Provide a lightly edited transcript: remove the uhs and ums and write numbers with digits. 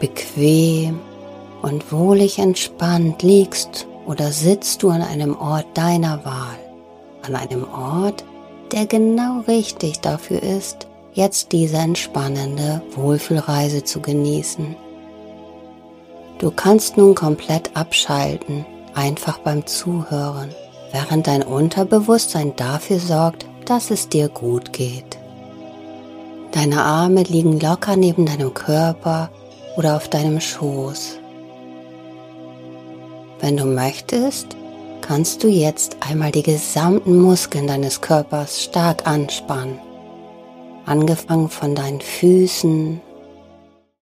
Bequem und wohlig entspannt liegst oder sitzt du an einem Ort deiner Wahl, an einem Ort, der genau richtig dafür ist, jetzt diese entspannende Wohlfühlreise zu genießen. Du kannst nun komplett abschalten, einfach beim Zuhören, während dein Unterbewusstsein dafür sorgt, dass es dir gut geht. Deine Arme liegen locker neben deinem Körper oder auf deinem Schoß. Wenn du möchtest, kannst du jetzt einmal die gesamten Muskeln deines Körpers stark anspannen. Angefangen von deinen Füßen,